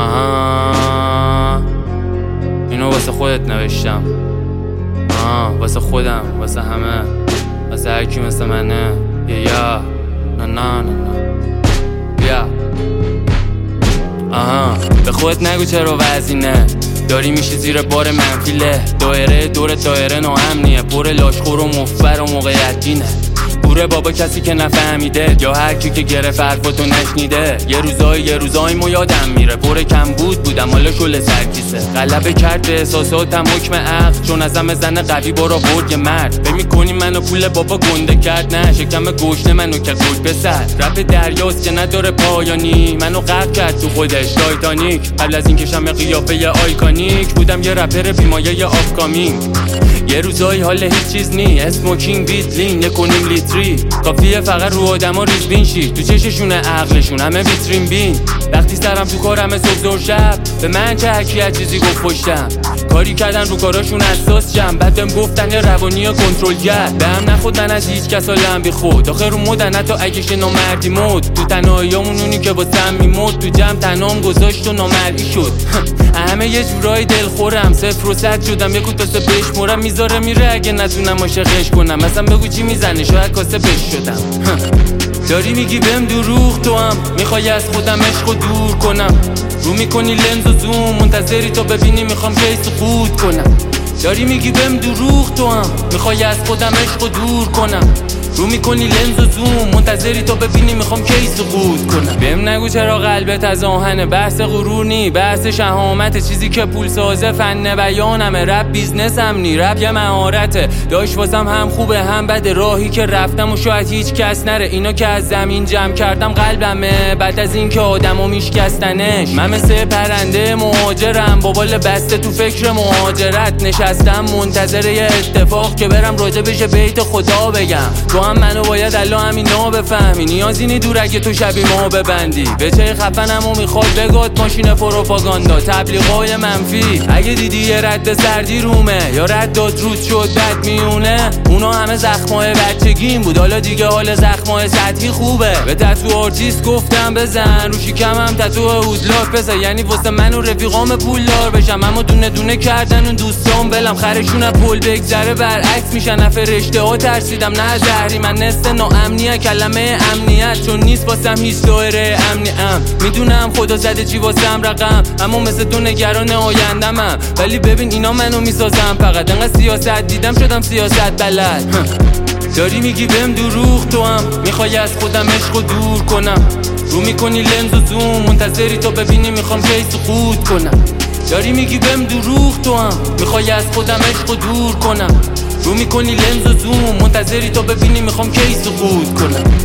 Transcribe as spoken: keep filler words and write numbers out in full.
آها اینو واسه خودت نوشتم، آه واسه خودم، واسه همه، واسه هرکی مثل منه. یا یا نه نه نه بیا. آها به خودت نگو چرا وزینه داری میشی زیر بار منفیله. دایره دور دایره ناامنیه، پر لاشخور و مفبر و موقعیتینه. گوره بابا کسی که نفهمیده، یا هر کی که گرفت حرفاتو نشنیده. یه روزای یه روزای مو یادم میره، پر کم بود بودم حالا شل سرکیسه. غلبه کرد به احساساتم حکم عقل، چون ازم زن قوی برا برد یه مرد. فکر می‌کنی منو پول بابا گنده کرد؟ نه شکم گوشت منو که گوش بسد. رپ دریاست که نداره پایانی، منو غرق کرد تو خودش تایتانیک. قبل از این کشم قیافه آیکونیک، بودم یه رپر بیمایه آفکامینگ. یه روزایی حال هیچ چیز نی، اسموکینگ بیت لین نکنیم لیتری. کافیه فقط رو آدما ریزبین شی، تو چششونه عقلشون همه ویترین بین. وقتی سرم تو کارم صبح زور شب، به من چه حکی از چیزی گفت پشتم. کاری کردن رو کاراشون اساس جم، بعد بهم گفتن یه روانی کنترل کرد. به هم نخود من از هیچ کس حالم بی خود، آخه رو مدن حتی اگه شه نامردی مد. تو تنهاییامون اونی که واسم میمرد، تو جمع تنهام گذاشت و نامردی شد. همه یه جورایی دلخورم، صفر و صد شدم، یک تا سه بشمرم. میذاره میره اگه نتونم عاشقش کنم. مثلا بگو چی میزنه، شاید کاسه بش شدم. داری میگی بهم دروغ، تو هم میخوای از خودم عشقو دور کنم. رو میکنی لنز و زوم، منتظری تا ببینی میخوام کی سقوط کنم. داری میگی بهم دروغ، تو هم میخوای از خودم عشقو دور کنم. رو میکنی لنز و زوم، منتظری تا ببینی میخوام کی سقوط کنم. بهم نگو چرا قلبت از آهنه، بحث غرور نی، بحث شهامت. چیزی که پول سازه فن بیانمه، رپ بیزنسم نی، رپ یه مهارته. داش واسم هم خوبه هم بده، راهی که رفتم و شاید هیچ کس نره. اینا که از زمین جمع کردم قلبمه، بعد از این که آدمو میشکستنش. من مثل پرنده مهاجرم، با بال بسته تو فکر مهاجرت نشستم، منتظر یه اتفاق که برم راجع بهش بیت خدا بگم. تو هم منو باید الان همینا بفهمی، نیازی نی دور اگه تو شبی ما ببندی. به چه خفنمو میخواد بگاد ماشین پروپاگاندا، تبلیغای منفی. اگه دیدی یه رد سردی رومه، یا رد داد رود شد بد میونه، اونا همه زخمای بچگیم بود، حالا دیگه حال زخمای سطحی خوبه. به تتو آرتیست گفتم بزن، رو شکمم تتو اودلاک بزن، یعنی واسه من و رفیقام پولدار بشم. اما دونه دونه کردن اون دوستام بلم، خرشون پول بگذره برعکس میشن. فرشته ها ترسیدم نه زهری، من نست ناامنیه کلمه امنیت، چون نیست واسم هیچ دایره امنی. ام میدونم خدا زده چی واسم رقم، اما مثل تو نگران آیندمم. ولی ببین اینا منو میسازم، فقط انقدر سیاست دیدم شدم سیاست بلد. داری میگی بهم دروغ، تو هم میخوای از خودم عشقو دور کنم. رو میکنی لنز و زوم، منتظری تا ببینی میخوام کی سقوط کنم. داری میگی بهم دروغ، تو هم میخوای از خودم عشقو دور کنم. رو میکنی لنز و زوم، منتظری تا ببینی میخوام کی سقوط کنم.